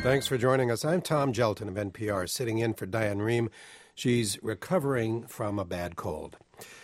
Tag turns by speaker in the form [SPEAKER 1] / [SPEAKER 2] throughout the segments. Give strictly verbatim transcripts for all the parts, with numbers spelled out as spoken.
[SPEAKER 1] Thanks for joining us. I'm Tom Gelton of N P R, sitting in for Diane Rehm. She's recovering from a bad cold.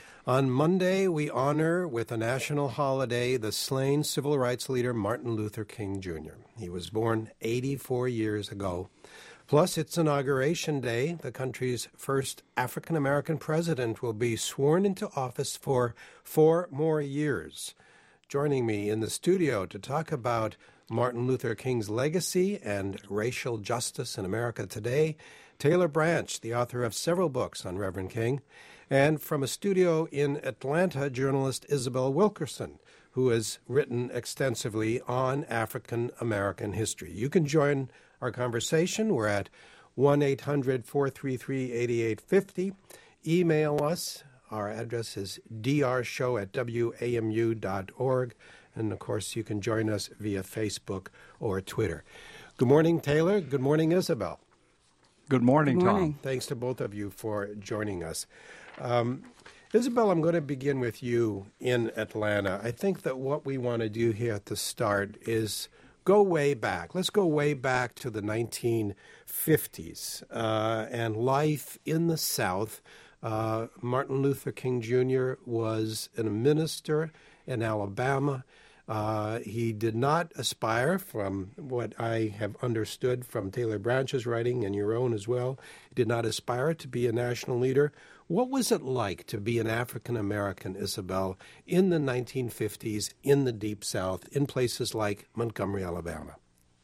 [SPEAKER 1] On Monday, we honor with a national holiday the slain civil rights leader Martin Luther King Junior He was born eighty-four years ago. Plus, it's Inauguration Day. The country's first African-American president will be sworn into office for four more years. Joining me in the studio to talk about Martin Luther King's legacy and racial justice in America today, Taylor Branch, the author of several books on Reverend King, and from a studio in Atlanta, journalist Isabel Wilkerson, who has written extensively on African American history. You can join our conversation. We're at one eight hundred four three three eight eight five zero. Email us. Our address is d r show at w a m u dot org. And, of course, you can join us via Facebook or Twitter. Good morning, Taylor. Good morning, Isabel.
[SPEAKER 2] Good morning,
[SPEAKER 3] Good
[SPEAKER 2] Tom.
[SPEAKER 3] morning.
[SPEAKER 1] Thanks to both of you for joining us. Um, Isabel, I'm going to begin with you in Atlanta. I think that what we want to do here at the start is go way back. Let's go way back to the nineteen fifties uh, and life in the South. Uh, Martin Luther King Junior was a minister in Alabama. Uh, he did not aspire, from what I have understood from Taylor Branch's writing and your own as well, he did not aspire to be a national leader. What was it like to be an African-American, Isabel, in the nineteen fifties, in the Deep South, in places like Montgomery, Alabama?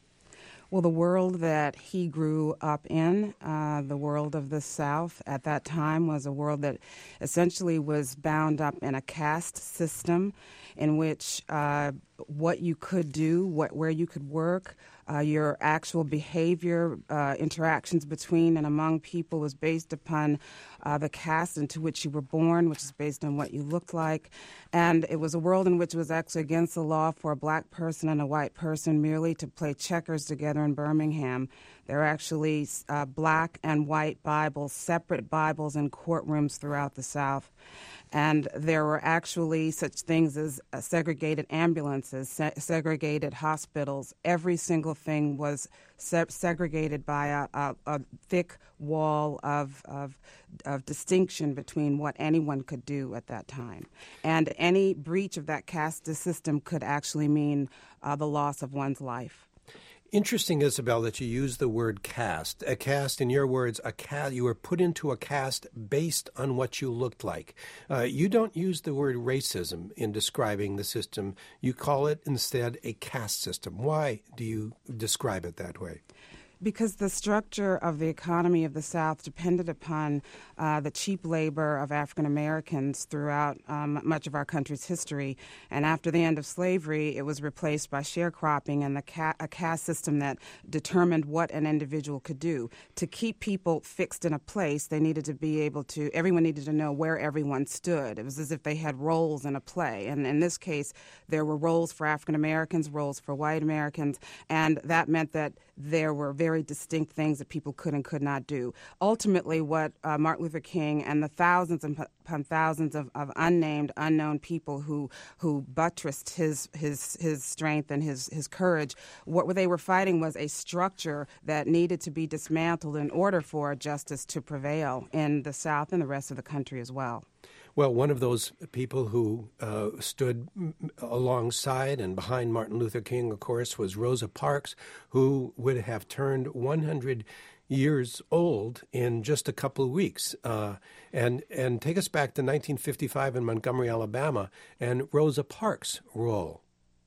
[SPEAKER 3] Well, the world that he grew up in, uh, the world of the South at that time, was a world that essentially was bound up in a caste system in which uh, what you could do, what where you could work, uh, your actual behavior, uh, interactions between and among people was based upon uh, the caste into which you were born, which is based on what you looked like. And it was a world in which it was actually against the law for a black person and a white person merely to play checkers together in Birmingham. There are actually uh, black and white Bibles, separate Bibles in courtrooms throughout the South. And there were actually such things as uh, segregated ambulances, se- segregated hospitals. Every single thing was se- segregated by a, a, a thick wall of, of, of distinction between what anyone could do at that time. And any breach of that caste system could actually mean uh, the loss of one's life.
[SPEAKER 1] Interesting, Isabel, that you use the word caste. A caste, in your words, a caste. You were put into a caste based on what you looked like. Uh, you don't use the word racism in describing the system. You call it instead a caste system. Why do you describe it that way?
[SPEAKER 3] Because the structure of the economy of the South depended upon uh, the cheap labor of African Americans throughout um, much of our country's history. And after the end of slavery, it was replaced by sharecropping and the ca- a caste system that determined what an individual could do. To keep people fixed in a place, they needed to be able to, everyone needed to know where everyone stood. It was as if they had roles in a play. And in this case, there were roles for African Americans, roles for white Americans, and that meant that there were very distinct things that people could and could not do. Ultimately, what uh, Martin Luther King and the thousands upon thousands of, of unnamed, unknown people who who buttressed his his his strength and his his courage, what they were fighting was a structure that needed to be dismantled in order for justice to prevail in the South and the rest of the country as well.
[SPEAKER 1] Well, one of those people who uh, stood alongside and behind Martin Luther King, of course, was Rosa Parks, who would have turned one hundred years old in just a couple of weeks. Uh, and, and take us back to nineteen fifty-five in Montgomery, Alabama, and Rosa Parks' role.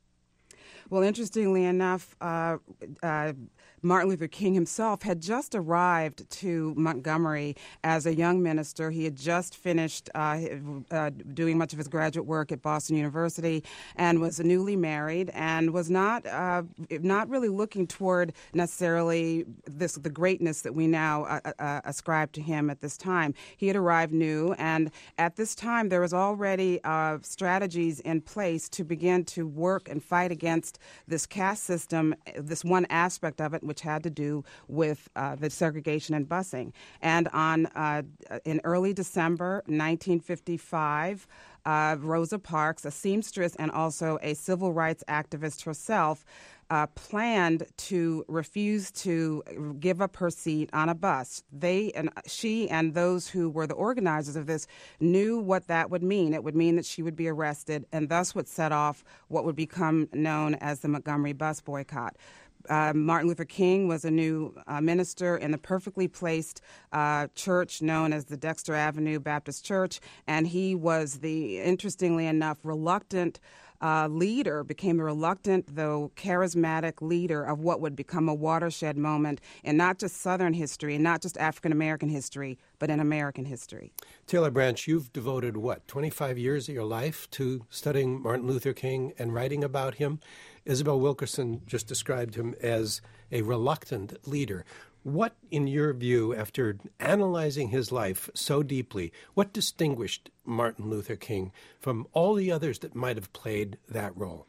[SPEAKER 3] Well, interestingly enough, uh, uh, Martin Luther King himself had just arrived to Montgomery as a young minister. He had just finished uh, uh, doing much of his graduate work at Boston University and was newly married and was not uh, not really looking toward necessarily this the greatness that we now uh, uh, ascribe to him at this time. He had arrived new, and at this time there was already uh, strategies in place to begin to work and fight against this caste system, this one aspect of it, which had to do with uh, the segregation and busing. And on uh, in early December nineteen fifty-five, uh, Rosa Parks, a seamstress and also a civil rights activist herself, Uh, planned to refuse to give up her seat on a bus. They and she and those who were the organizers of this knew what that would mean. It would mean that she would be arrested, and thus would set off what would become known as the Montgomery bus boycott. Uh, Martin Luther King was a new uh, minister in the perfectly placed uh, church known as the Dexter Avenue Baptist Church, and he was the, interestingly enough, reluctant Uh, leader, became a reluctant, though charismatic leader of what would become a watershed moment in not just Southern history and not just African-American history, but in American history.
[SPEAKER 1] Taylor Branch, you've devoted, what, twenty-five years of your life to studying Martin Luther King and writing about him. Isabel Wilkerson just described him as a reluctant leader. What, in your view, after analyzing his life so deeply, what distinguished Martin Luther King from all the others that might have played that role?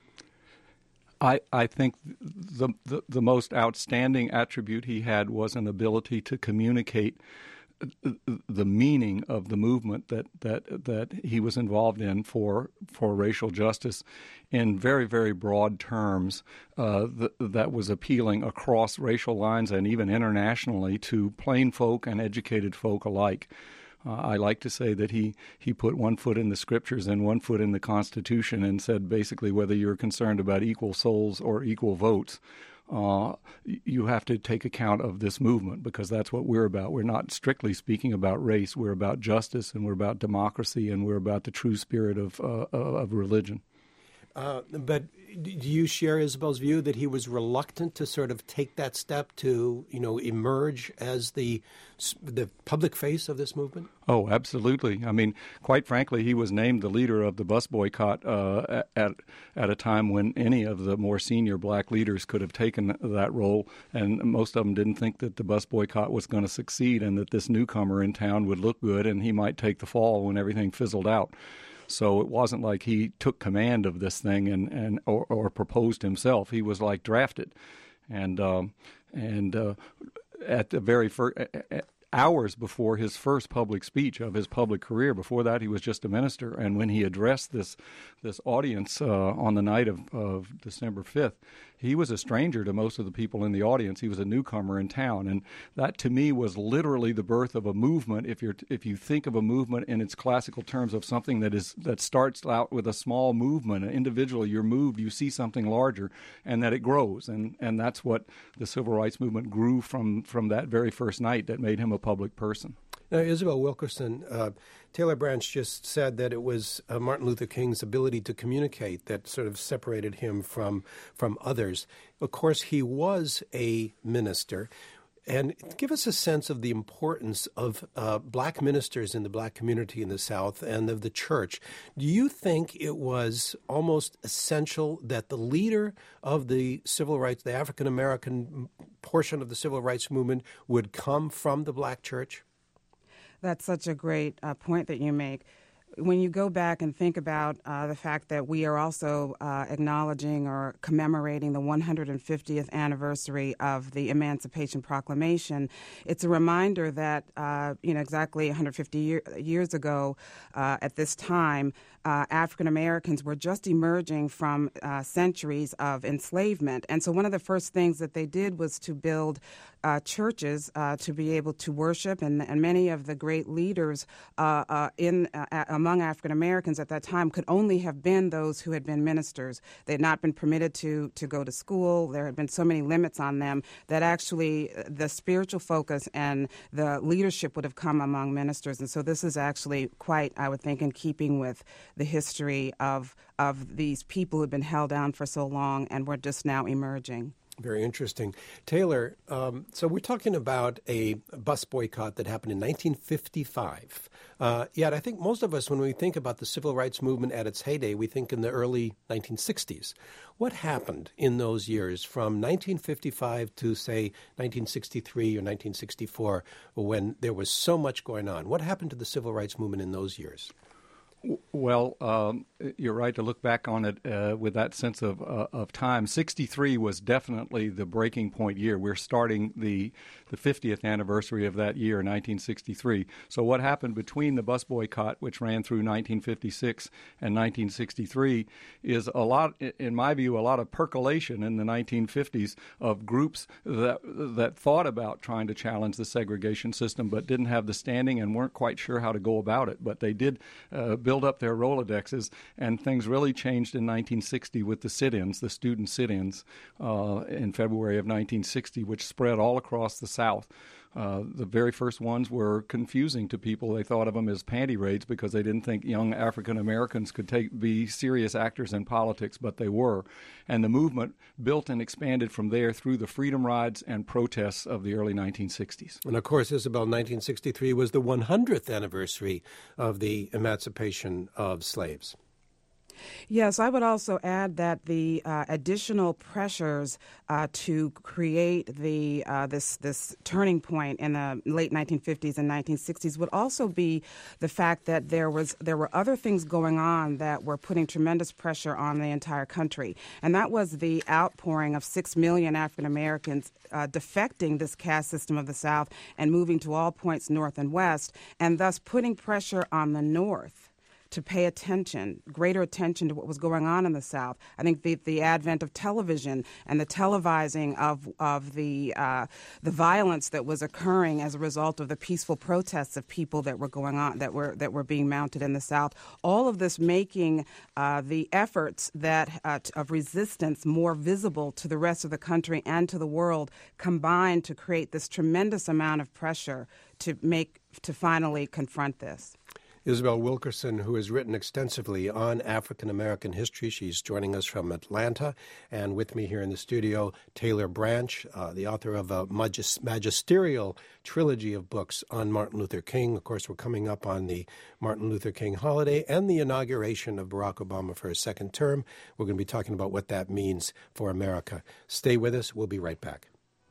[SPEAKER 2] I, I think the, the the most outstanding attribute he had was an ability to communicate the meaning of the movement that, that that he was involved in for for racial justice in very, very broad terms uh, th- that was appealing across racial lines and even internationally to plain folk and educated folk alike. Uh, I like to say that he, he put one foot in the scriptures and one foot in the Constitution and said basically whether you're concerned about equal souls or equal votes, Uh, you have to take account of this movement because that's what we're about. We're not strictly speaking about race. We're about justice, and we're about democracy, and we're about the true spirit of uh, of religion.
[SPEAKER 1] Uh, but do you share Isabel's view that he was reluctant to sort of take that step to, you know, emerge as the the public face of this movement?
[SPEAKER 2] Oh, absolutely. I mean, quite frankly, he was named the leader of the bus boycott uh, at at a time when any of the more senior black leaders could have taken that role, and most of them didn't think that the bus boycott was going to succeed and that this newcomer in town would look good and he might take the fall when everything fizzled out. So it wasn't like he took command of this thing and, and or, or proposed himself. He was like drafted, and um, and uh, at the very first hours before his first public speech of his public career. Before that, he was just a minister. And when he addressed this this audience uh, on the night of, of December fifth, he was a stranger to most of the people in the audience. He was a newcomer in town. And that, to me, was literally the birth of a movement. If you're if you think of a movement in its classical terms of something that is that starts out with a small movement, individually you're moved, you see something larger, and that it grows. And, and that's what the civil rights movement grew from, from that very first night that made him a public person.
[SPEAKER 1] Now, Isabel Wilkerson, uh, Taylor Branch just said that it was uh, Martin Luther King's ability to communicate that sort of separated him from from others. Of course, he was a minister. And give us a sense of the importance of uh, black ministers in the black community in the South and of the church. Do you think it was almost essential that the leader of the civil rights, the African-American portion of the civil rights movement, would come from the black church?
[SPEAKER 3] That's such a great uh, point that you make. When you go back and think about uh, the fact that we are also uh, acknowledging or commemorating the one hundred fiftieth anniversary of the Emancipation Proclamation, it's a reminder that, uh, you know, exactly one hundred fifty year, years ago uh, at this time, uh, African Americans were just emerging from uh, centuries of enslavement. And so one of the first things that they did was to build Uh, churches uh, to be able to worship, and, and many of the great leaders uh, uh, in uh, among African Americans at that time could only have been those who had been ministers. They had not been permitted to to go to school. There had been so many limits on them that actually the spiritual focus and the leadership would have come among ministers. And so this is actually quite, I would think, in keeping with the history of of these people who had been held down for so long and were just now emerging.
[SPEAKER 1] Very interesting. Taylor, um, so we're talking about a bus boycott that happened in nineteen fifty-five. Uh, yet I think most of us, when we think about the civil rights movement at its heyday, we think in the early nineteen sixties. What happened in those years from nineteen fifty-five to, say, nineteen sixty-three or nineteen sixty-four, when there was so much going on? What happened to the civil rights movement in those years?
[SPEAKER 2] Well, um, you're right to look back on it uh, with that sense of uh, of time. sixty-three was definitely the breaking point year. We're starting the the fiftieth anniversary of that year, nineteen sixty-three. So what happened between the bus boycott, which ran through nineteen fifty-six, and nineteen sixty-three, is a lot, in my view, a lot of percolation in the nineteen fifties of groups that that thought about trying to challenge the segregation system, but didn't have the standing and weren't quite sure how to go about it. But they did uh, build up their Rolodexes, and things really changed in nineteen sixty with the sit-ins, the student sit-ins, uh, in February of nineteen sixty, which spread all across the South. Uh, the very first ones were confusing to people. They thought of them as panty raids because they didn't think young African Americans could take be serious actors in politics, but they were. And the movement built and expanded from there through the freedom rides and protests of the early nineteen sixties.
[SPEAKER 1] And of course, Isabel, nineteen sixty-three was the one hundredth anniversary of the emancipation of slaves.
[SPEAKER 3] Yes, I would also add that the uh, additional pressures uh, to create the uh, this this turning point in the late nineteen fifties and nineteen sixties would also be the fact that there was there were other things going on that were putting tremendous pressure on the entire country, and that was the outpouring of six million African Americans uh, defecting this caste system of the South and moving to all points north and west, and thus putting pressure on the North to pay attention, greater attention to what was going on in the South. I think the, the advent of television and the televising of of the uh, the violence that was occurring as a result of the peaceful protests of people that were going on, that were that were being mounted in the South. All of this making uh, the efforts that uh, of resistance more visible to the rest of the country and to the world, combined to create this tremendous amount of pressure to make to finally confront this.
[SPEAKER 1] Isabel Wilkerson, who has written extensively on African-American history. She's joining us from Atlanta. And with me here in the studio, Taylor Branch, uh, the author of a magis- magisterial trilogy of books on Martin Luther King. Of course, we're coming up on the Martin Luther King holiday and the inauguration of Barack Obama for his second term. We're going to be talking about what that means for America. Stay with us. We'll be right back.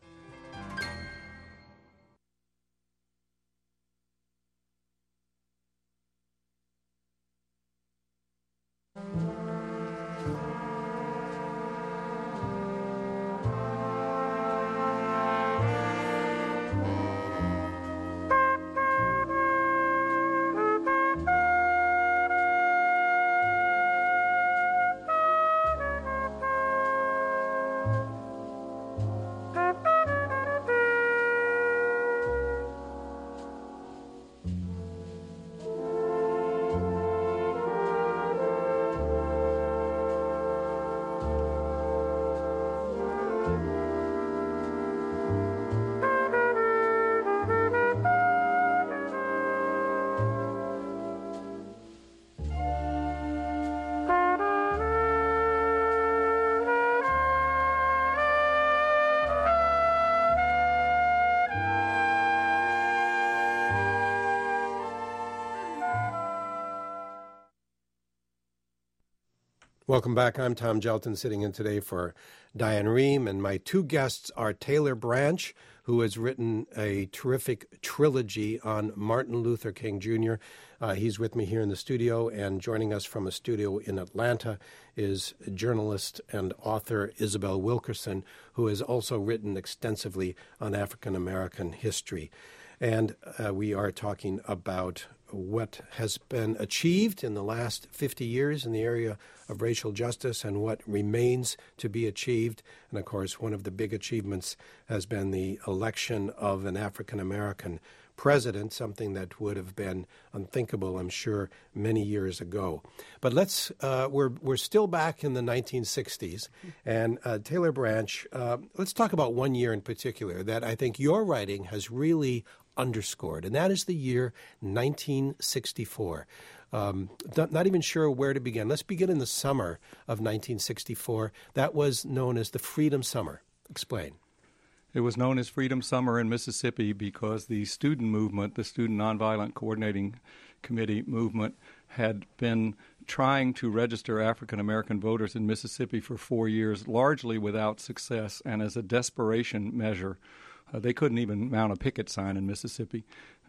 [SPEAKER 1] Welcome back. I'm Tom Gelton, sitting in today for Diane Rehm, and my two guests are Taylor Branch, who has written a terrific trilogy on Martin Luther King Junior Uh, he's with me here in the studio, and joining us from a studio in Atlanta is journalist and author Isabel Wilkerson, who has also written extensively on African American history. And uh, we are talking about what has been achieved in the last fifty years in the area of racial justice and what remains to be achieved. And, of course, one of the big achievements has been the election of an African-American president, something that would have been unthinkable, I'm sure, many years ago. But let's, uh, we're, we're still back in the nineteen sixties. And uh, Taylor Branch, uh, let's talk about one year in particular that I think your writing has really underscored, and that is the year nineteen sixty-four. Um, not, not even sure where to begin. Let's begin in the summer of nineteen sixty-four. That was known as the Freedom Summer. Explain.
[SPEAKER 2] It was known as Freedom Summer in Mississippi because the student movement, the Student Nonviolent Coordinating Committee movement, had been trying to register African-American voters in Mississippi for four years, largely without success, and as a desperation measure. Uh, they couldn't even mount a picket sign in Mississippi.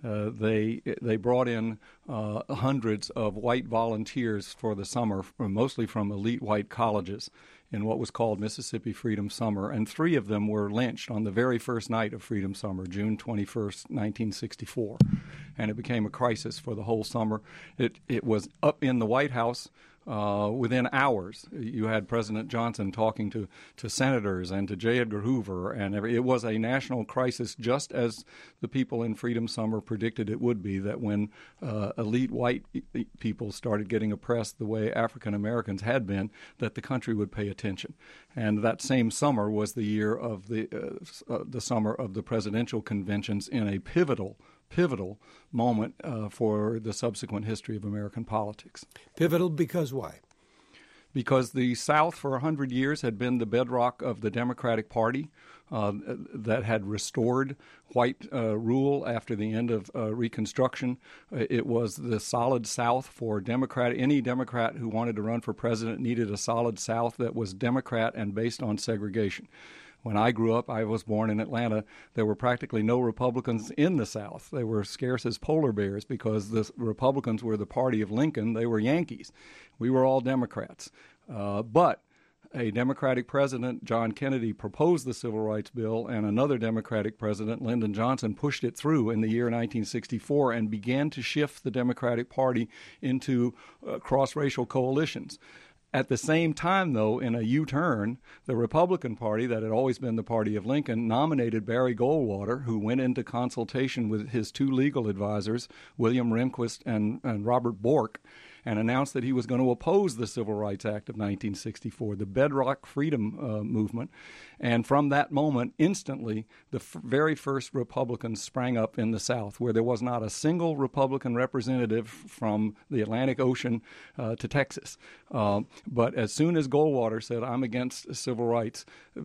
[SPEAKER 2] Uh, they they brought in uh, hundreds of white volunteers for the summer, mostly from elite white colleges, in what was called Mississippi Freedom Summer, and three of them were lynched on the very first night of Freedom Summer, June twenty-first, nineteen sixty-four. And it became a crisis for the whole summer. It it was up in the White House uh, within hours. You had President Johnson talking to, to senators and to J. Edgar Hoover, and every, it was a national crisis, just as the people in Freedom Summer predicted it would be, that when uh, elite white people started getting oppressed the way African Americans had been, that the country would pay attention. And that same summer was the year of the uh, uh, the summer of the presidential conventions, in a pivotal pivotal moment uh, for the subsequent history of American politics.
[SPEAKER 1] Pivotal because why?
[SPEAKER 2] Because the South for one hundred years had been the bedrock of the Democratic Party uh, that had restored white uh, rule after the end of uh, Reconstruction. It was the solid South for Democrat. Any Democrat who wanted to run for president needed a solid South that was Democrat and based on segregation. When I grew up, I was born in Atlanta, there were practically no Republicans in the South. They were scarce as polar bears because the Republicans were the party of Lincoln. They were Yankees. We were all Democrats. Uh, but a Democratic president, John Kennedy, proposed the Civil Rights Bill, and another Democratic president, Lyndon Johnson, pushed it through in the year nineteen sixty-four and began to shift the Democratic Party into uh, cross-racial coalitions. At the same time, though, in a U-turn, the Republican Party, that had always been the party of Lincoln, nominated Barry Goldwater, who went into consultation with his two legal advisors, William Rehnquist and, and Robert Bork, and announced that he was going to oppose the Civil Rights Act of nineteen sixty-four, the bedrock freedom uh, movement. And from that moment, instantly, the f- very first Republicans sprang up in the South, where there was not a single Republican representative from the Atlantic Ocean uh, to Texas. Uh, but as soon as Goldwater said, I'm against civil rights,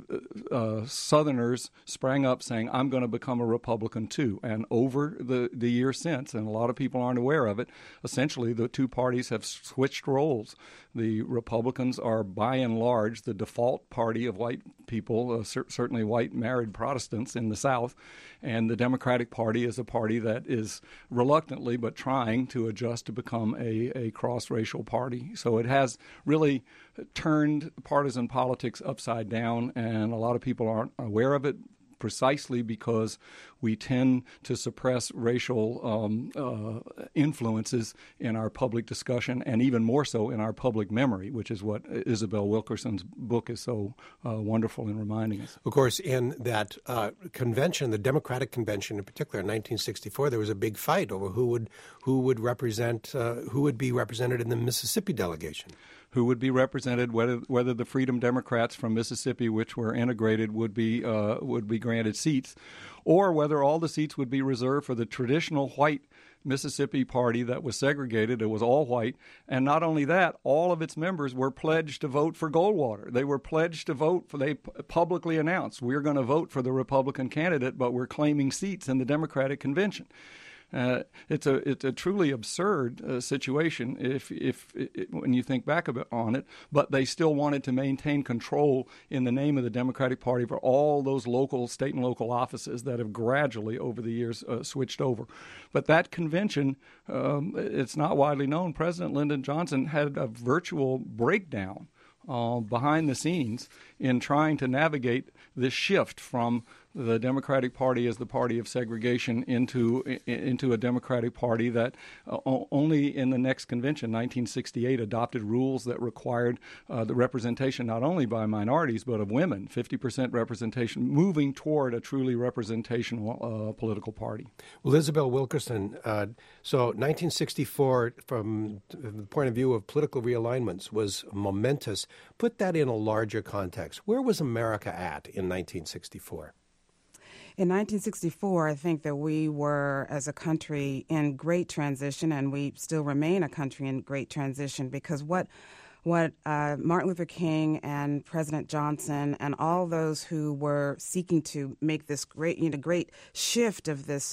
[SPEAKER 2] uh, Southerners sprang up saying, I'm going to become a Republican too. And over the, the years since, and a lot of people aren't aware of it, essentially the two parties have switched roles. The Republicans are, by and large, the default party of white people, uh, cer- certainly white married Protestants in the South, and the Democratic Party is a party that is reluctantly but trying to adjust to become a, a cross-racial party. So it has really turned partisan politics upside down, and a lot of people aren't aware of it, precisely because we tend to suppress racial um, uh, influences in our public discussion, and even more so in our public memory, which is what Isabel Wilkerson's book is so uh, wonderful in reminding us.
[SPEAKER 1] Of course, in that uh, convention, the Democratic Convention in particular, in nineteen sixty-four, there was a big fight over who would who would represent uh, who would be represented in the Mississippi delegation.
[SPEAKER 2] Who would be represented, whether whether the Freedom Democrats from Mississippi, which were integrated, would be uh, would be granted seats, or whether all the seats would be reserved for the traditional white Mississippi party that was segregated. It was all white. And not only that, all of its members were pledged to vote for Goldwater. They were pledged to vote for, they publicly announced, we're going to vote for the Republican candidate, but we're claiming seats in the Democratic convention. Uh, it's a it's a truly absurd uh, situation if if it, when you think back a bit on it. But they still wanted to maintain control in the name of the Democratic Party for all those local, state and local offices that have gradually over the years uh, switched over. But that convention, um, it's not widely known. President Lyndon Johnson had a virtual breakdown uh, behind the scenes in trying to navigate this shift from the Democratic Party as the party of segregation into into a Democratic Party that uh, only in the next convention, nineteen sixty-eight, adopted rules that required uh, the representation not only by minorities but of women, fifty percent representation, moving toward a truly representational uh, political party.
[SPEAKER 1] Well, Isabel Wilkerson, uh, so nineteen sixty-four, from the point of view of political realignments, was momentous. Put that in a larger context. Where was America at in nineteen sixty-four?
[SPEAKER 3] In nineteen sixty-four, I think that we were, as a country, in great transition, and we still remain a country in great transition, because what what uh, Martin Luther King and President Johnson and all those who were seeking to make this great, you know, great shift of this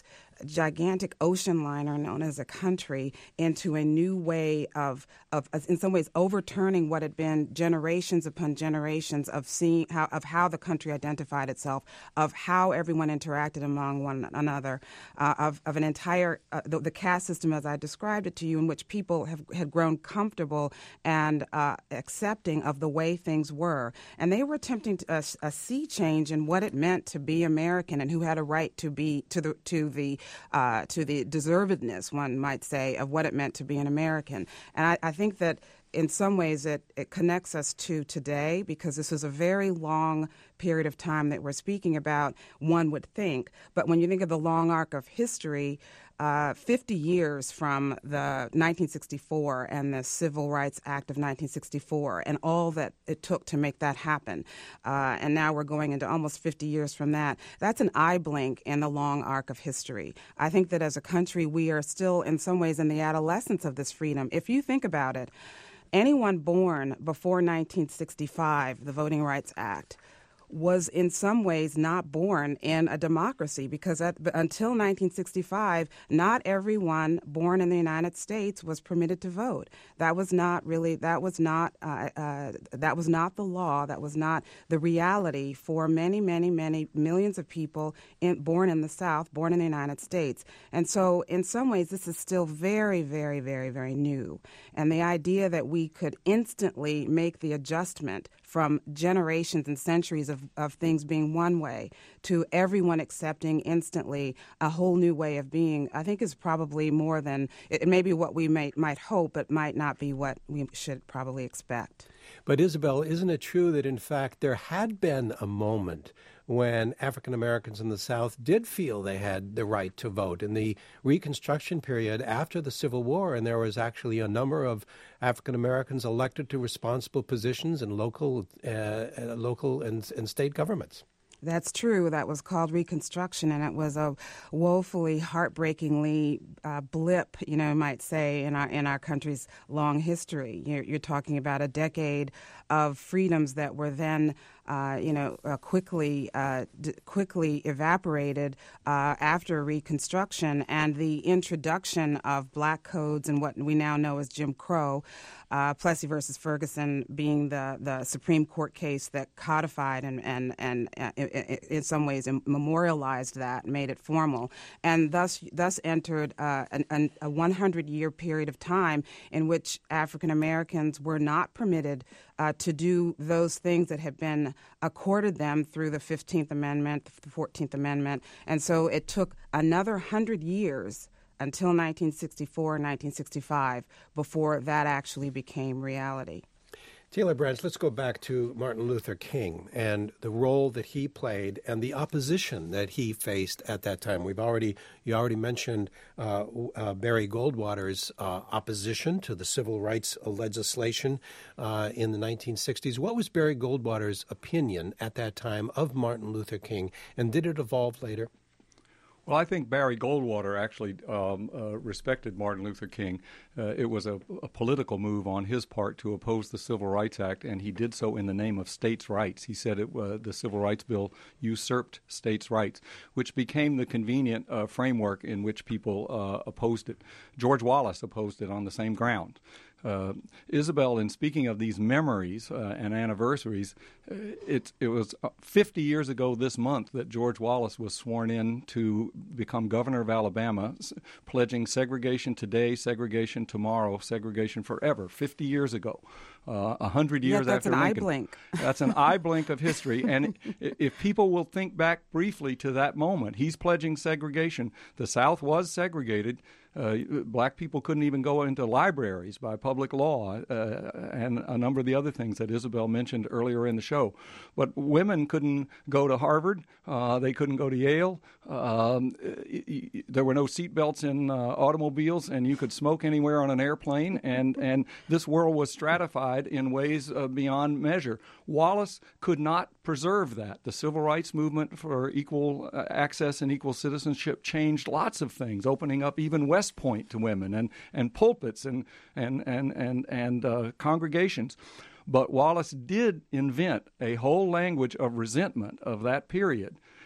[SPEAKER 3] gigantic ocean liner known as a country into a new way of, of, in some ways, overturning what had been generations upon generations of seeing how of how the country identified itself, of how everyone interacted among one another, uh, of, of an entire uh, the, the caste system as I described it to you, in which people have had grown comfortable and uh, accepting of the way things were, and they were attempting to, a, a sea change in what it meant to be American and who had a right to be to the to the uh, to the deservedness, one might say, of what it meant to be an American. And I, I think that in some ways it, it connects us to today, because this is a very long period of time that we're speaking about, one would think. But when you think of the long arc of history, uh, fifty years from the nineteen sixty-four and the Civil Rights Act of nineteen sixty-four and all that it took to make that happen, uh, and now we're going into almost fifty years from that, that's an eye blink in the long arc of history. I think that as a country, we are still in some ways in the adolescence of this freedom. If you think about it, anyone born before nineteen sixty-five, the Voting Rights Act, was in some ways not born in a democracy, because at, until nineteen sixty-five, not everyone born in the United States was permitted to vote. That was not really, that was not, uh, uh, that was not the law. That was not the reality for many, many, many millions of people in, born in the South, born in the United States. And so in some ways, this is still very, very, very, very new. And the idea that we could instantly make the adjustment from generations and centuries of, of things being one way to everyone accepting instantly a whole new way of being, I think is probably more than, it may be what we might, might hope, but might not be what we should probably expect.
[SPEAKER 1] But Isabel, isn't it true that in fact there had been a moment when African Americans in the South did feel they had the right to vote in the Reconstruction period after the Civil War, and there was actually a number of African Americans elected to responsible positions in local, uh, local and, and state governments?
[SPEAKER 3] That's true. That was called Reconstruction, and it was a woefully, heartbreakingly uh, blip, you know, you might say, in our in our country's long history. You're, you're talking about a decade of freedoms that were then, uh, you know, uh, quickly uh, d- quickly evaporated uh, after Reconstruction, and the introduction of black codes and what we now know as Jim Crow. Uh, Plessy versus Ferguson being the, the Supreme Court case that codified and, and, and uh, in, in some ways memorialized that, made it formal, and thus thus entered uh, an, a one hundred year period of time in which African Americans were not permitted uh, to do those things that had been accorded them through the fifteenth Amendment, the fourteenth Amendment, and so it took another one hundred years until nineteen sixty-four, nineteen sixty-five, before that actually became reality.
[SPEAKER 1] Taylor Branch, let's go back to Martin Luther King and the role that he played and the opposition that he faced at that time. We've already, you already mentioned uh, uh, Barry Goldwater's uh, opposition to the civil rights legislation uh, in the nineteen sixties. What was Barry Goldwater's opinion at that time of Martin Luther King, and did it evolve later?
[SPEAKER 2] Well, I think Barry Goldwater actually um, uh, respected Martin Luther King. Uh, it was a, a political move on his part to oppose the Civil Rights Act, and he did so in the name of states' rights. He said it, uh, the Civil Rights Bill usurped states' rights, which became the convenient uh, framework in which people uh, opposed it. George Wallace opposed it on the same ground. Uh, Isabel, in speaking of these memories uh, and anniversaries, uh, it, it was fifty years ago this month that George Wallace was sworn in to become governor of Alabama, s- pledging segregation today, segregation tomorrow, segregation forever, fifty years ago. Uh, a hundred years
[SPEAKER 3] yeah, that's
[SPEAKER 2] after
[SPEAKER 3] an
[SPEAKER 2] Lincoln.
[SPEAKER 3] eye blink.
[SPEAKER 2] That's an eye blink of history. And if people will think back briefly to that moment, he's pledging segregation. The South was segregated. Uh, black people couldn't even go into libraries by public law, uh, and a number of the other things that Isabel mentioned earlier in the show. But women couldn't go to Harvard. Uh, they couldn't go to Yale. Um, there were no seatbelts in uh, automobiles, and you could smoke anywhere on an airplane. And, and this world was stratified in ways uh, beyond measure. Wallace could not preserve that. The civil rights movement for equal uh, access and equal citizenship changed lots of things, opening up even West Point to women, and, and pulpits and and and and, and uh, congregations. But Wallace did invent a whole language of resentment of that period.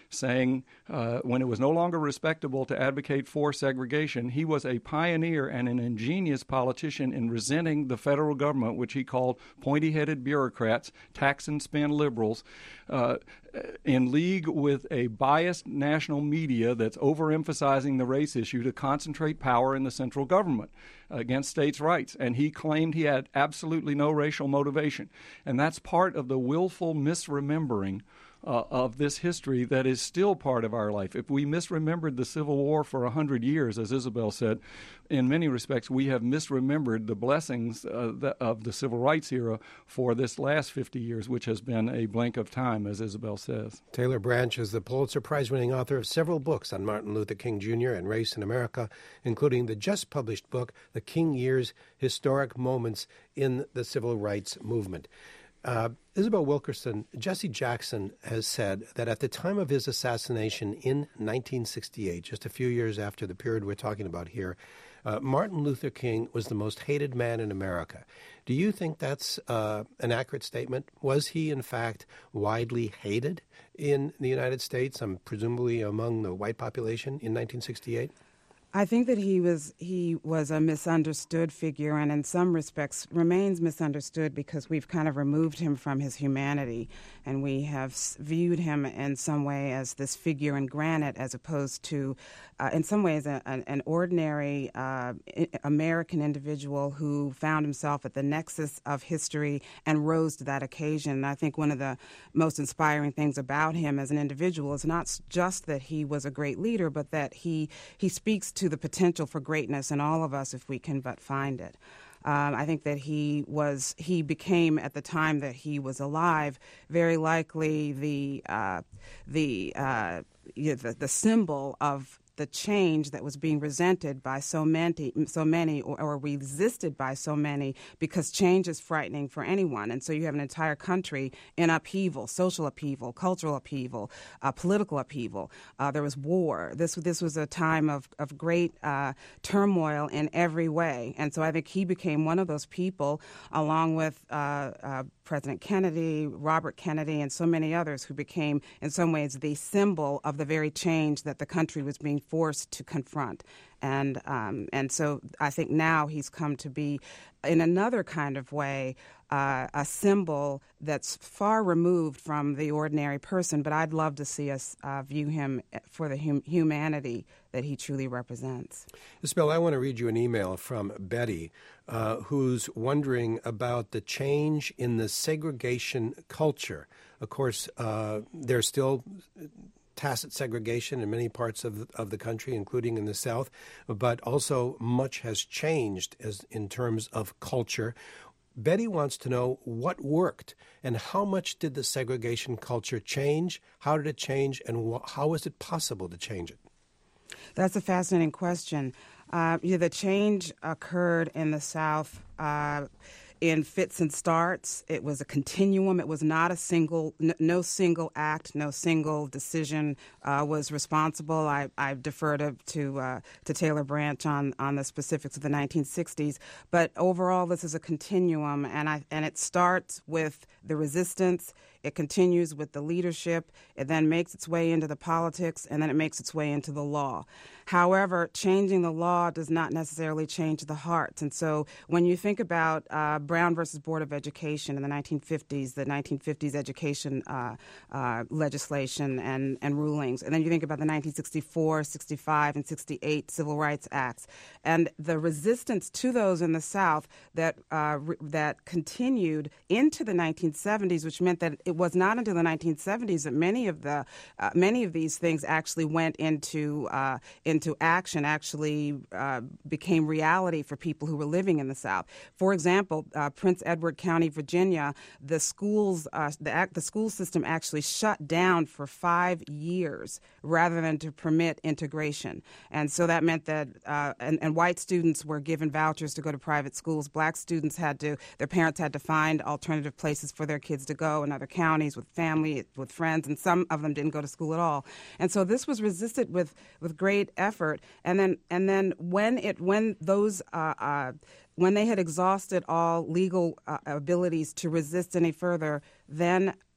[SPEAKER 2] saying uh, when it was no longer respectable to advocate for segregation, he was a pioneer and an ingenious politician in resenting the federal government, which he called pointy-headed bureaucrats, tax and spend liberals, uh, in league with a biased national media that's overemphasizing the race issue to concentrate power in the central government against states' rights. And he claimed he had absolutely no racial motivation. And that's part of the willful misremembering Uh, of this history that is still part of our life. If we misremembered the Civil War for a hundred years, as Isabel said, in many respects we have misremembered the blessings uh, the, of the Civil Rights era for this last fifty years, which has been a blink of time, as Isabel says.
[SPEAKER 1] Taylor Branch is the Pulitzer Prize-winning author of several books on Martin Luther King Junior and race in America, including the just-published book, The King Years, Historic Moments in the Civil Rights Movement. Uh, Isabel Wilkerson, Jesse Jackson has said that at the time of his assassination in nineteen sixty-eight, just a few years after the period we're talking about here, uh, Martin Luther King was the most hated man in America. Do you think that's uh, an accurate statement? Was he, in fact, widely hated in the United States, um, presumably among the white population in nineteen sixty-eight?
[SPEAKER 3] I think that he was he was a misunderstood figure, and in some respects remains misunderstood because we've kind of removed him from his humanity, and we have viewed him in some way as this figure in granite, as opposed to, uh, in some ways, a, an, an ordinary uh, American individual who found himself at the nexus of history and rose to that occasion. And I think one of the most inspiring things about him as an individual is not just that he was a great leader, but that he he speaks to the potential for greatness in all of us if we can but find it. Um, I think that he was he became, at the time that he was alive, very likely the uh, the, uh, you know, the the symbol of the change that was being resented by so many, so many, or, or resisted by so many, because change is frightening for anyone. And so you have an entire country in upheaval, social upheaval, cultural upheaval, uh, political upheaval. Uh, there was war. This this was a time of of great uh, turmoil in every way. And so I think he became one of those people, along with uh, uh, President Kennedy, Robert Kennedy, and so many others, who became, in some ways, the symbol of the very change that the country was being forced to confront. And um, and so I think now he's come to be, in another kind of way, uh, a symbol that's far removed from the ordinary person. But I'd love to see us uh, view him for the hum- humanity that he truly represents.
[SPEAKER 1] Isabel, I want to read you an email from Betty, uh, who's wondering about the change in the segregation culture. Of course, uh, there's still tacit segregation in many parts of the, of the country, including in the South, but also much has changed as in terms of culture. Betty wants to know what worked and how much did the segregation culture change, how did it change, and wh- how is it possible to change it?
[SPEAKER 3] That's a fascinating question. Uh, yeah, the change occurred in the South uh, in fits and starts. It was a continuum. It was not a single, n- no single act, no single decision uh, was responsible. I, I defer to to, uh, to Taylor Branch on, on the specifics of the nineteen sixties. But overall, this is a continuum, and I and it starts with the resistance. It continues with the leadership. It then makes its way into the politics, and then it makes its way into the law. However, changing the law does not necessarily change the hearts. And so when you think about uh, Brown versus Board of Education in the nineteen fifties, the nineteen fifties education uh, uh, legislation and, and rulings, and then you think about the nineteen sixty-four, sixty-five, and sixty-eight Civil Rights Acts, and the resistance to those in the South that uh, re- that continued into the nineteen seventies, which meant that it was not until the nineteen seventies that many of the uh, many of these things actually went into uh, into action, actually uh, became reality for people who were living in the South. For example, uh, Prince Edward County, Virginia, the schools uh, the act, the school system actually shut down for five years rather than to permit integration, and so that meant that uh, and, and white students were given vouchers to go to private schools. Black students had to their parents had to find alternative places for their kids to go in other counties with family, with friends, and some of them didn't go to school at all. And so this was resisted with, with great effort. And then and then when it when those uh, uh, when they had exhausted all legal uh, abilities to resist any further, then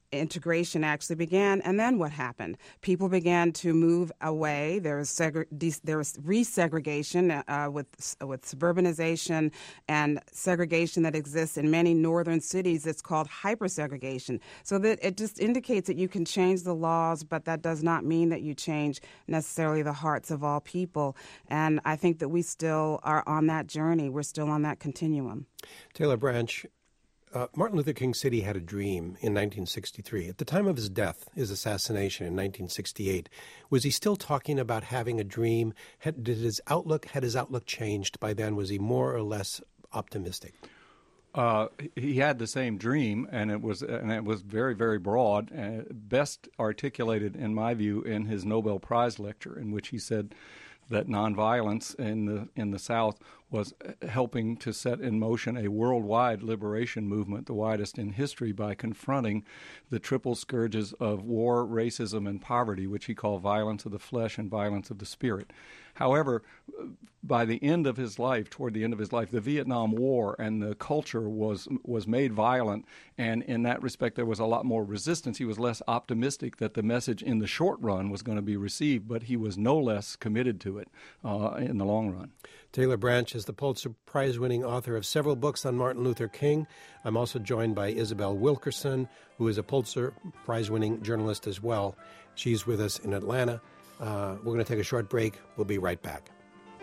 [SPEAKER 3] integration actually began, and then what happened? People began to move away. There was segre- de- there was resegregation uh, with with suburbanization and segregation that exists in many northern cities. It's called hypersegregation. So that it just indicates that you can change the laws, but that does not mean that you change necessarily the hearts of all people. And I think that we still are on that journey. We're still on that continuum.
[SPEAKER 1] Taylor Branch, Uh, Martin Luther King said he had a dream in nineteen sixty-three. At the time of his death, his assassination in nineteen sixty-eight, was he still talking about having a dream? Had, did his outlook, had his outlook changed by then? Was he more or less optimistic?
[SPEAKER 2] Uh, he had the same dream, and it was and it was very, very broad, uh, best articulated, in my view, in his Nobel Prize lecture, in which he said that nonviolence in the in the South was helping to set in motion a worldwide liberation movement, the widest in history, by confronting the triple scourges of war, racism, and poverty, which he called violence of the flesh and violence of the spirit. However, by the end of his life, toward the end of his life, the Vietnam War and the culture was was made violent, and in that respect there was a lot more resistance. He was less optimistic that the message in the short run was going to be received, but he was no less committed to it uh, in the long run.
[SPEAKER 1] Taylor Branch is the Pulitzer Prize-winning author of several books on Martin Luther King. I'm also joined by Isabel Wilkerson, who is a Pulitzer Prize-winning journalist as well. She's with us in Atlanta. Uh, we're going to take a short break. We'll be right back.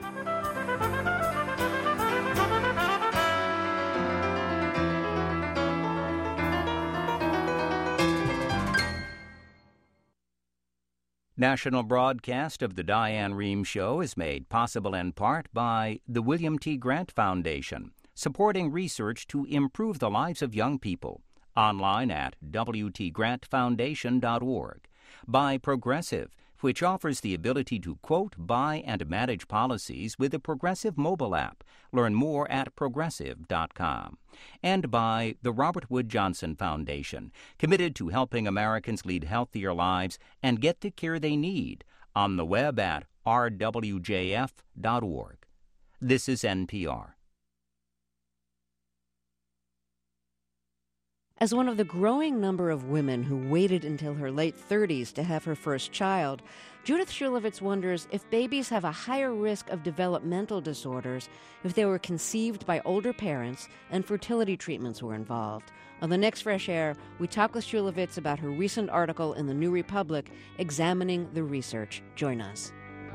[SPEAKER 4] National broadcast of the Diane Rehm Show is made possible in part by the William T. Grant Foundation, supporting research to improve the lives of young people. Online at w t grant foundation dot org. By Progressive, which offers the ability to quote, buy, and manage policies with the Progressive mobile app. Learn more at progressive dot com. And by the Robert Wood Johnson Foundation, committed to helping Americans lead healthier lives and get the care they need, on the web at r w j f dot org. This is N P R.
[SPEAKER 5] As one of the growing number of women who waited until her late thirties to have her first child, Judith Shulevitz wonders if babies have a higher risk of developmental disorders if they were conceived by older parents and fertility treatments were involved. On the next Fresh Air, we talk with Shulevitz about her recent article in the New Republic examining the research. Join us.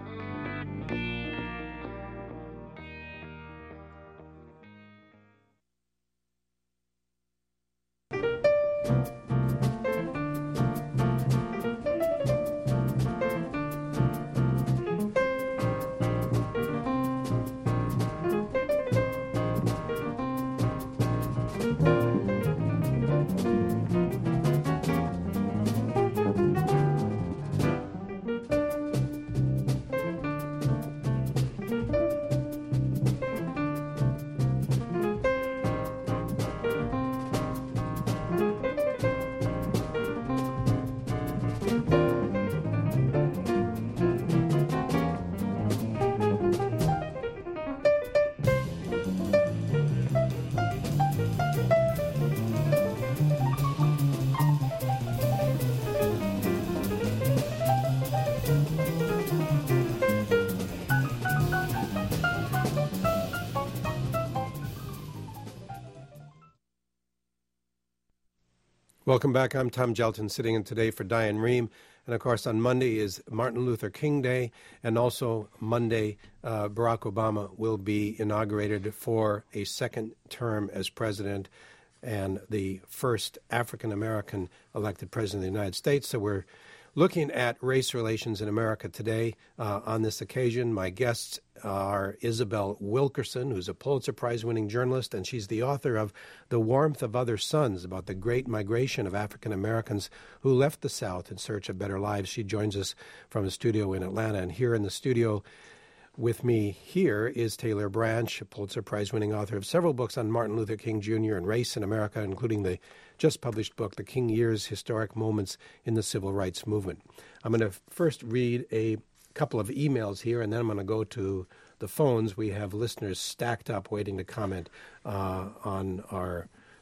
[SPEAKER 1] Welcome back. I'm Tom Gelton, sitting in today for Diane Rehm. And, of course, on Monday is Martin Luther King Day, and also Monday, uh, Barack Obama will be inaugurated for a second term as president and the first African-American elected president of the United States. So we're looking at race relations in America today. Uh, on this occasion, my guests are Isabel Wilkerson, who's a Pulitzer Prize-winning journalist, and she's the author of The Warmth of Other Suns, about the great migration of African Americans who left the South in search of better lives. She joins us from a studio in Atlanta, and here in the studio with me here is Taylor Branch, a Pulitzer Prize-winning author of several books on Martin Luther King Junior and race in America, including the just-published book, The King Years, Historic Moments in the Civil Rights Movement. I'm going to first read a couple of emails here, and then I'm going to go to the phones. We have listeners stacked up waiting to comment uh, on our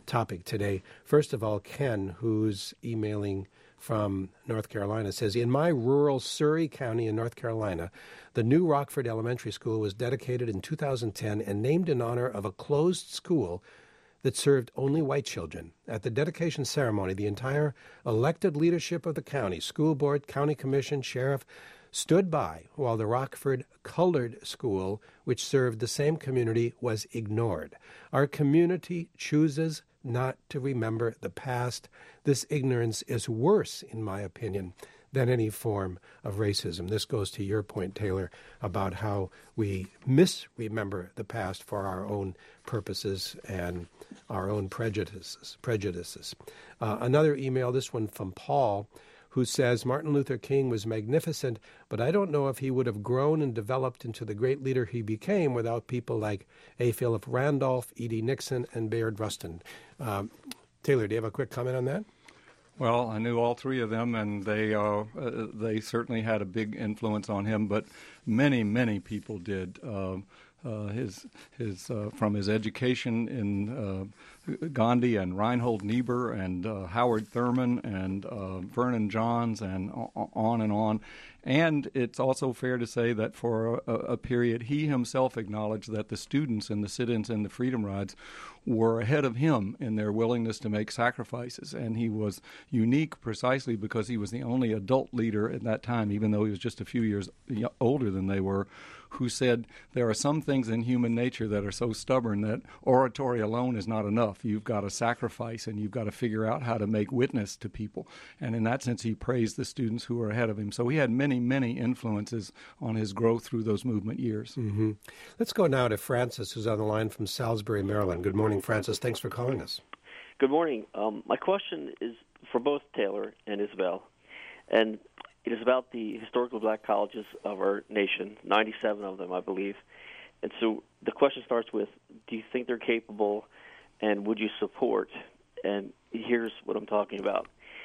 [SPEAKER 1] topic today. First of all, Ken, who's emailing from North Carolina, says, in my rural Surrey County in North Carolina, the new Rockford Elementary School was dedicated in two thousand ten and named in honor of a closed school that served only white children. At the dedication ceremony, the entire elected leadership of the county, school board, county commission, sheriff, stood by while the Rockford Colored School, which served the same community, was ignored. Our community chooses not to remember the past. This ignorance is worse, in my opinion, than any form of racism. This goes to your point, Taylor, about how we misremember the past for our own purposes and our own prejudices. prejudices. Uh, another email, this one from Paul, who says, Martin Luther King was magnificent, but I don't know if he would have grown and developed into the great leader he became without people like A. Philip Randolph, E D. Nixon, and Bayard Rustin. Um, Taylor, do you have a quick comment on that?
[SPEAKER 2] Well, I knew all three of them, and they uh, uh, they certainly had a big influence on him. But many, many people did. Uh, uh, his his uh, from his education in uh, Gandhi and Reinhold Niebuhr and uh, Howard Thurman and uh, Vernon Johns and on and on. And it's also fair to say that for a, a period, he himself acknowledged that the students in the sit-ins and the freedom rides were ahead of him in their willingness to make sacrifices. And he was unique precisely because he was the only adult leader at that time, even though he was just a few years older than they were, who said there are some things in human nature that are so stubborn that oratory alone is not enough. You've got to sacrifice, and you've got to figure out how to make witness to people. And in that sense, he praised the students who were ahead of him. So he had many, many influences on his growth through those movement years.
[SPEAKER 1] Mm-hmm. Let's go now to Francis, who's on the line from Salisbury, Maryland. Good morning, Francis. Thanks for calling us.
[SPEAKER 6] Good morning. Um, my question is for both Taylor and Isabel, and it is about the historical black colleges of our nation, ninety-seven of them, I believe. And so the question starts with, do you think they're capable, and would you support? And here's what I'm talking about.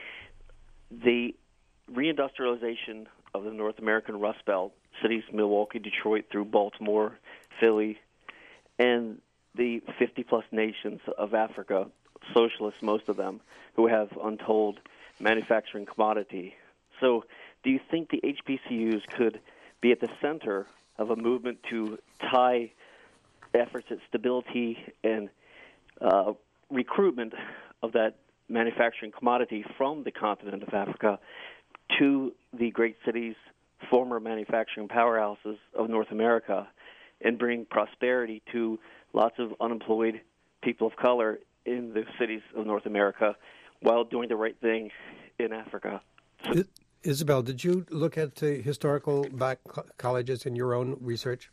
[SPEAKER 6] The reindustrialization of the North American Rust Belt, cities Milwaukee, Detroit, through Baltimore, Philly, and the fifty-plus nations of Africa, socialists, most of them, who have untold manufacturing commodity. So do you think the H B C Us could be at the center of a movement to tie efforts at stability and uh, recruitment of that manufacturing commodity from the continent of Africa to the great cities, former manufacturing powerhouses of North America, and bring prosperity to lots of unemployed people of color in the cities of North America while doing the right thing in Africa? So,
[SPEAKER 1] Isabel, did you look at the historical black co- colleges in your own research?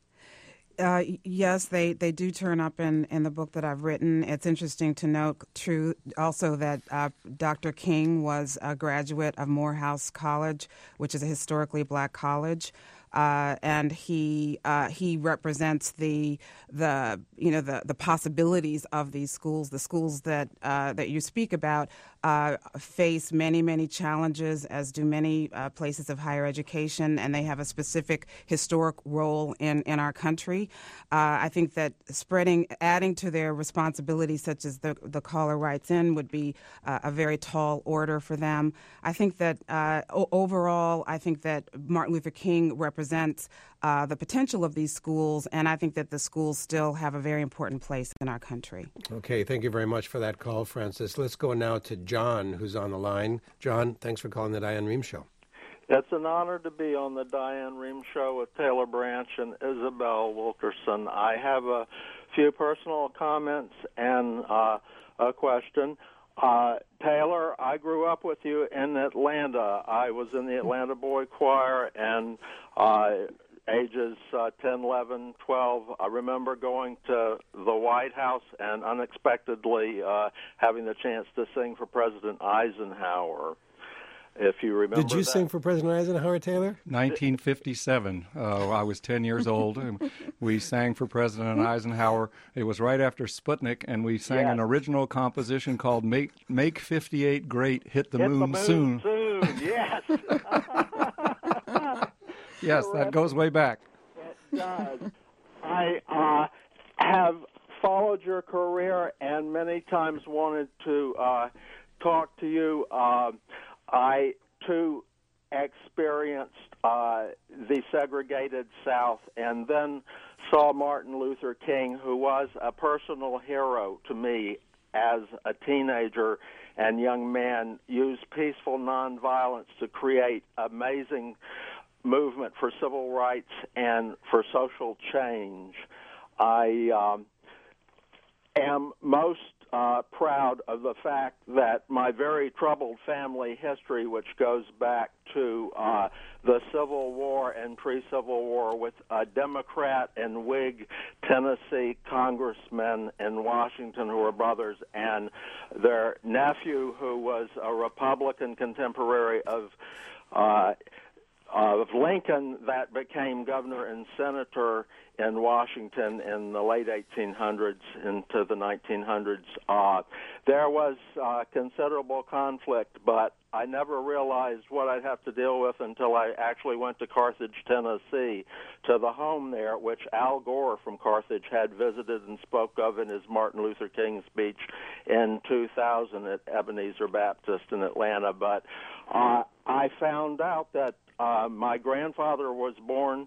[SPEAKER 3] Uh, yes, they, they do turn up in, in the book that I've written. It's interesting to note, true, also that uh, Doctor King was a graduate of Morehouse College, which is a historically black college. Uh, and he uh, he represents the the you know the, the possibilities of these schools. The schools that uh, that you speak about uh, face many many challenges, as do many uh, places of higher education, and they have a specific historic role in, in our country. Uh, I think that spreading, adding to their responsibilities, such as the the caller writes in, would be uh, a very tall order for them. I think that uh, o- overall, I think that Martin Luther King represents represents uh, the potential of these schools, and I think that the schools still have a very important place in our country.
[SPEAKER 1] Okay, thank you very much for that call, Francis. Let's go now to John, who's on the line. John, thanks for calling the Diane Rehm Show.
[SPEAKER 7] It's an honor to be on the Diane Rehm Show with Taylor Branch and Isabel Wilkerson. I have a few personal comments and uh, a question. Uh, Taylor, I grew up with you in Atlanta. I was in the Atlanta Boy Choir, and uh, ages uh, ten, eleven, twelve, I remember going to the White House and unexpectedly uh, having the chance to sing for President Eisenhower. If you remember
[SPEAKER 1] Did you
[SPEAKER 7] that.
[SPEAKER 1] sing for President Eisenhower, Taylor?
[SPEAKER 2] nineteen fifty-seven. Uh, I was ten years old. And we sang for President Eisenhower. It was right after Sputnik, and we sang
[SPEAKER 7] Yes.
[SPEAKER 2] an original composition called "Make Make fifty-eight Great, Hit the
[SPEAKER 7] Hit
[SPEAKER 2] Moon,
[SPEAKER 7] the moon
[SPEAKER 2] Soon."
[SPEAKER 7] soon. Yes.
[SPEAKER 2] Yes, that goes way back.
[SPEAKER 7] It does. I uh, have followed your career and many times wanted to uh, talk to you. Uh, I, too, experienced uh, the segregated South and then saw Martin Luther King, who was a personal hero to me as a teenager and young man, use peaceful nonviolence to create amazing movement for civil rights and for social change. I um, am most uh, proud of the fact that my very troubled family history, which goes back to uh, the Civil War and pre-Civil War with a Democrat and Whig Tennessee congressmen in Washington who were brothers, and their nephew who was a Republican contemporary of uh, of Lincoln that became governor and senator in Washington in the late eighteen hundreds into the nineteen hundreds. Uh, there was uh, considerable conflict, but I never realized what I'd have to deal with until I actually went to Carthage, Tennessee, to the home there, which Al Gore from Carthage had visited and spoke of in his Martin Luther King speech in two thousand at Ebenezer Baptist in Atlanta. But uh, I found out that uh, my grandfather was born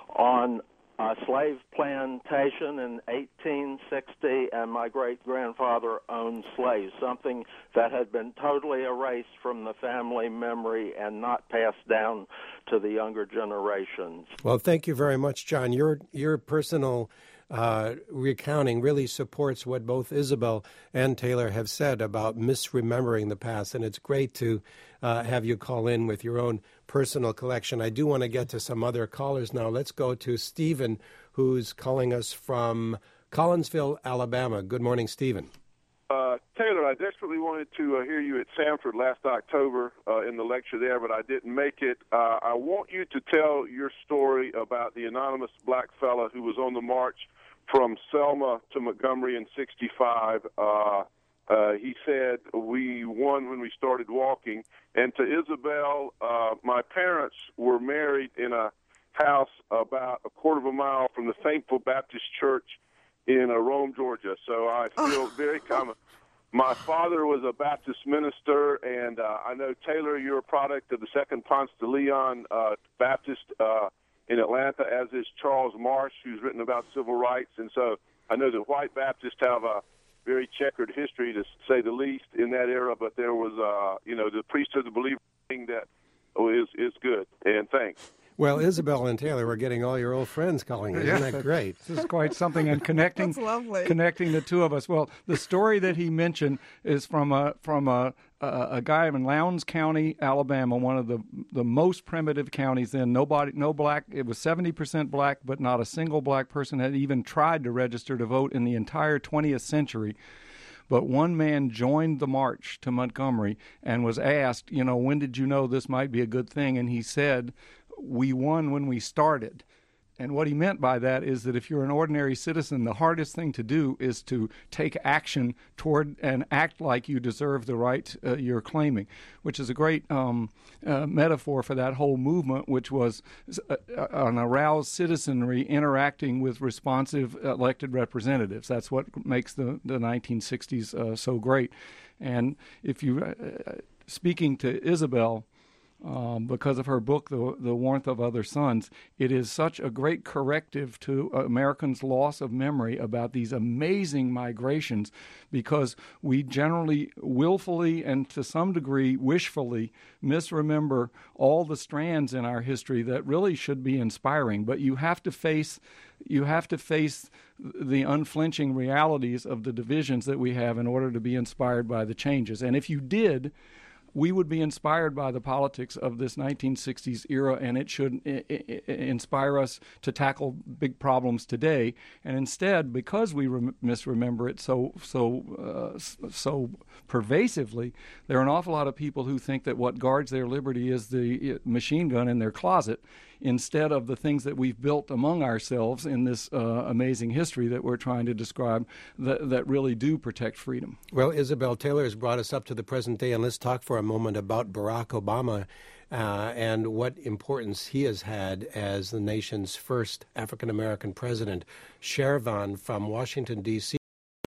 [SPEAKER 7] on a slave plantation in eighteen sixty, and my great-grandfather owned slaves, something that had been totally erased from the family memory and not passed down to the younger generations.
[SPEAKER 1] Well, thank you very much, John. Your your personal uh, recounting really supports what both Isabel and Taylor have said about misremembering the past, and it's great to uh, have you call in with your own personal collection. I do want to get to some other callers now. Let's go to Stephen, who's calling us from Collinsville, Alabama. Good morning, Stephen.
[SPEAKER 8] Uh, Taylor, I desperately wanted to uh, hear you at Sanford last October uh, in the lecture there, but I didn't make it. Uh, I want you to tell your story about the anonymous black fella who was on the march from Selma to Montgomery in sixty-five. Uh, uh, he said, we won when we started walking. And to Isabel, uh, my parents were married in a house about a quarter of a mile from the Thankful Baptist Church in uh, Rome, Georgia. So I feel very common. My father was a Baptist minister, and uh, I know, Taylor, you're a product of the Second Ponce de Leon uh, Baptist uh, in Atlanta, as is Charles Marsh, who's written about civil rights. And so I know that white Baptists have a very checkered history, to say the least, in that era, but there was, uh, you know, the priesthood of the believer thing that oh, is, is good. And thanks.
[SPEAKER 1] Well, Isabel and Taylor, we're getting all your old friends calling. Isn't
[SPEAKER 2] yeah,
[SPEAKER 1] that great?
[SPEAKER 2] This is quite something, and connecting,
[SPEAKER 3] That's lovely.
[SPEAKER 2] connecting the two of us. Well, the story that he mentioned is from a from a a, a guy in Lowndes County, Alabama, one of the the most primitive counties. Then nobody, no black. It was seventy percent black, but not a single black person had even tried to register to vote in the entire twentieth century. But one man joined the march to Montgomery and was asked, you know, when did you know this might be a good thing? And he said, we won when we started. And what he meant by that is that if you're an ordinary citizen, the hardest thing to do is to take action toward and act like you deserve the right uh, you're claiming, which is a great um, uh, metaphor for that whole movement, which was uh, an aroused citizenry interacting with responsive elected representatives. That's what makes the, the nineteen sixties uh, so great. And if you, uh, speaking to Isabel, Um, because of her book, The, the Warmth of Other Suns, it is such a great corrective to Americans' loss of memory about these amazing migrations, because we generally willfully and to some degree wishfully misremember all the strands in our history that really should be inspiring. But you have to face you have to face the unflinching realities of the divisions that we have in order to be inspired by the changes. And if you did, we would be inspired by the politics of this nineteen sixties era, and it should I- I- inspire us to tackle big problems today. And instead, because we rem- misremember it so so uh, so pervasively, there are an awful lot of people who think that what guards their liberty is the machine gun in their closet, instead of the things that we've built among ourselves in this uh, amazing history that we're trying to describe that, that really do protect freedom.
[SPEAKER 1] Well, Isabel, Taylor has brought us up to the present day, and let's talk for a moment about Barack Obama uh, and what importance he has had as the nation's first African-American president. Shervan from Washington, D C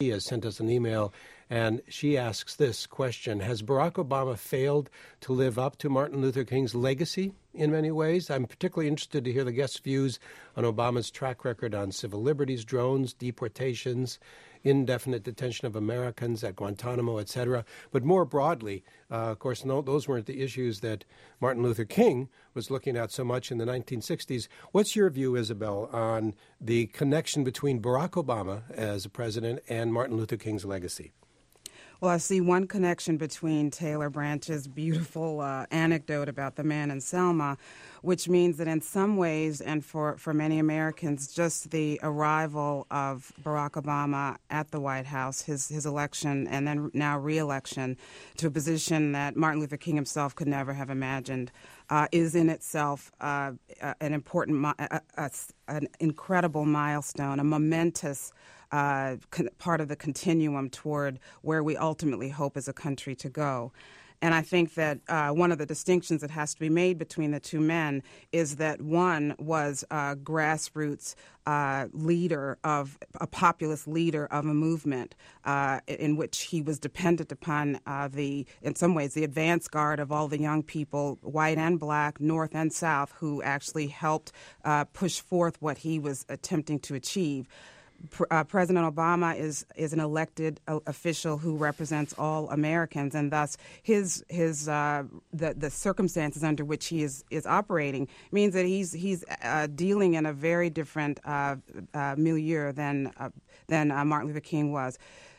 [SPEAKER 1] Garcia sent us an email, and she asks this question: has Barack Obama failed to live up to Martin Luther King's legacy in many ways? I'm particularly interested to hear the guest's views on Obama's track record on civil liberties, drones, deportations, indefinite detention of Americans at Guantanamo, et cetera. But more broadly, uh, of course, no, those weren't the issues that Martin Luther King was looking at so much in the nineteen sixties. What's your view, Isabel, on the connection between Barack Obama as a president and Martin Luther King's legacy?
[SPEAKER 3] Well, I see one connection between Taylor Branch's beautiful uh, anecdote about the man in Selma, which means that in some ways, and for, for many Americans, just the arrival of Barack Obama at the White House, his, his election and then now re-election to a position that Martin Luther King himself could never have imagined, uh, is in itself uh, an important, mi- a, a, an incredible milestone, a momentous Uh, con- part of the continuum toward where we ultimately hope as a country to go. And I think that uh, one of the distinctions that has to be made between the two men is that one was a grassroots uh, leader of a populist leader of a movement uh, in which he was dependent upon uh, the, in some ways, the advance guard of all the young people, white and black, North and South, who actually helped uh, push forth what he was attempting to achieve. Uh, President Obama is is an elected uh, official who represents all Americans, and thus his his uh, the the circumstances under which he is, is operating means that he's he's uh, dealing in a very different uh, uh, milieu than uh, than uh, Martin Luther King was.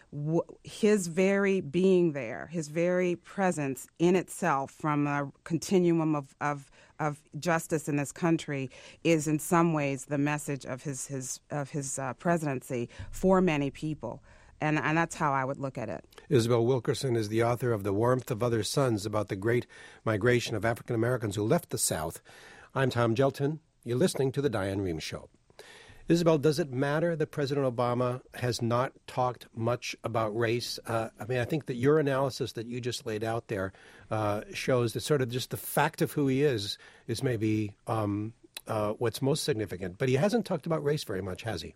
[SPEAKER 3] His very being there, his very presence in itself, from a continuum of, of of justice in this country, is in some ways the message of his his of his uh, presidency for many people, and and that's how I would look at it.
[SPEAKER 1] Isabel Wilkerson is the author of The Warmth of Other Suns, about the great migration of African Americans who left the South. I'm Tom Gelton. You're listening to The Diane Rehm Show. Isabel, does it matter that President Obama has not talked much about race? Uh, I mean, I think that your analysis that you just laid out there uh, shows that sort of just the fact of who he is is maybe um, uh, what's most significant. But he hasn't talked about race very much, has he?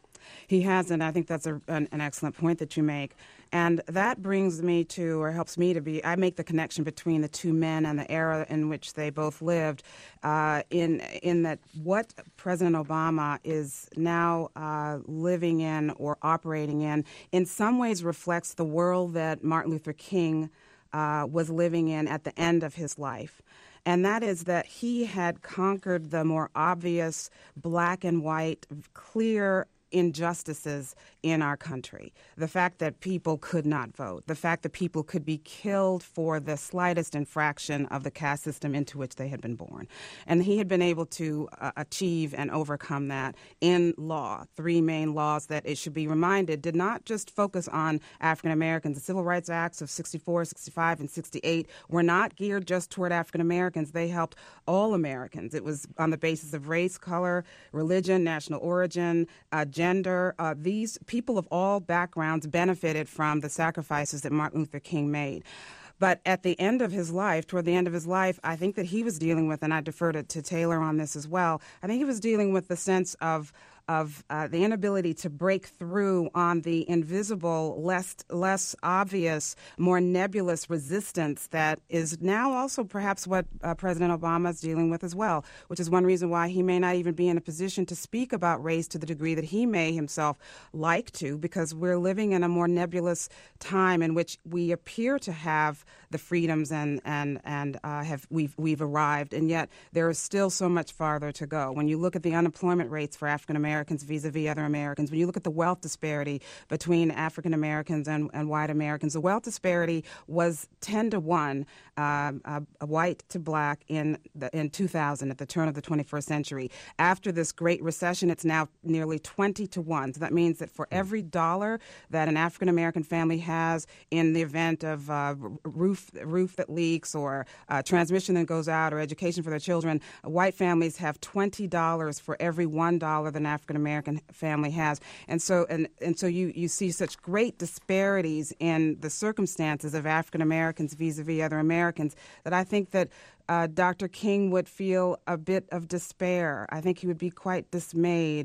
[SPEAKER 3] He hasn't. I think that's a, an, an excellent point that you make. And that brings me to, or helps me to be, I make the connection between the two men and the era in which they both lived, uh, in in that what President Obama is now uh, living in or operating in, in some ways reflects the world that Martin Luther King uh, was living in at the end of his life. And that is that he had conquered the more obvious black and white, clear injustices in our country. The fact that people could not vote, the fact that people could be killed for the slightest infraction of the caste system into which they had been born. And he had been able to uh, achieve and overcome that in law. Three main laws that, it should be reminded, did not just focus on African Americans. The Civil Rights Acts of sixty-four, sixty-five, and sixty-eight were not geared just toward African Americans. They helped all Americans. It was on the basis of race, color, religion, national origin, uh, gender. Uh, these people of all backgrounds benefited from the sacrifices that Martin Luther King made. But at the end of his life, toward the end of his life, I think that he was dealing with, and I defer to, to Taylor on this as well, I think he was dealing with the sense of of uh, the inability to break through on the invisible, less less obvious, more nebulous resistance that is now also perhaps what uh, President Obama is dealing with as well, which is one reason why he may not even be in a position to speak about race to the degree that he may himself like to, because we're living in a more nebulous time in which we appear to have the freedoms and and and uh, have we've we've arrived, and yet there is still so much farther to go. When you look at the unemployment rates for African Americans vis-a-vis other Americans, when you look at the wealth disparity between African Americans and, and white Americans, the wealth disparity was ten to one, um, uh, white to black in the, in two thousand, at the turn of the twenty-first century. After this Great Recession, it's now nearly twenty to one. So that means that for every dollar that an African American family has in the event of uh, roof roof that leaks or uh, transmission that goes out or education for their children, white families have twenty dollars for every one dollar that an African American family has. And so and, and so you, you see such great disparities in the circumstances of African Americans vis-a-vis other Americans that I think that uh, Doctor King would feel a bit of despair. I think he would be quite dismayed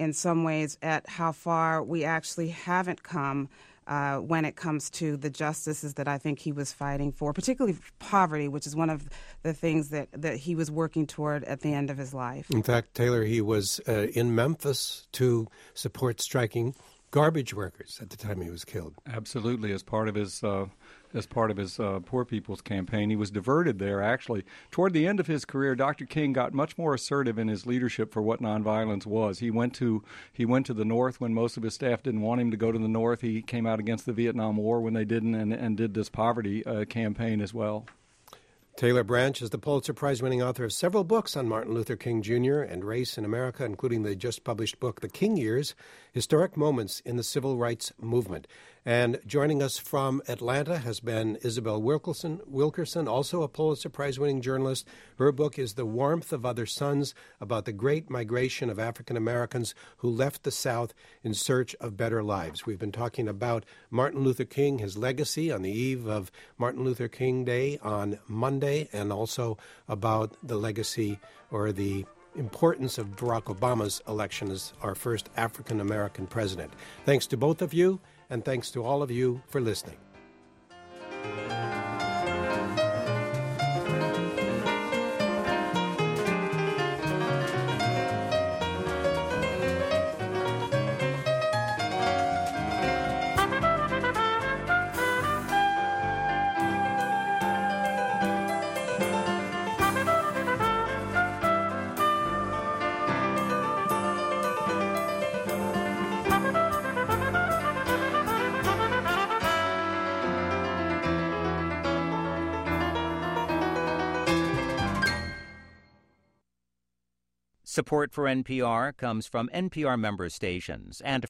[SPEAKER 3] in some ways at how far we actually haven't come uh, when it comes to the justices that I think he was fighting for, particularly poverty, which is one of the things that, that he was working toward at the end of his life.
[SPEAKER 1] In fact, Taylor, he was uh, in Memphis to support striking garbage workers at the time he was killed.
[SPEAKER 2] Absolutely, as part of his uh, as part of his uh, Poor People's Campaign. He was diverted there, actually. Toward the end of his career, Doctor King got much more assertive in his leadership for what nonviolence was. He went to he went to the North when most of his staff didn't want him to go to the North. He came out against the Vietnam War when they didn't, and, and did this poverty uh, campaign as well.
[SPEAKER 1] Taylor Branch is the Pulitzer Prize-winning author of several books on Martin Luther King Junior and race in America, including the just-published book, The King Years, Historic Moments in the Civil Rights Movement. And joining us from Atlanta has been Isabel Wilkerson, Wilkerson, also a Pulitzer Prize-winning journalist. Her book is The Warmth of Other Suns, about the great migration of African Americans who left the South in search of better lives. We've been talking about Martin Luther King, his legacy on the eve of Martin Luther King Day on Monday, and also about the legacy or the importance of Barack Obama's election as our first African-American president. Thanks to both of you, and thanks to all of you for listening.
[SPEAKER 4] Support for N P R comes from N P R member stations and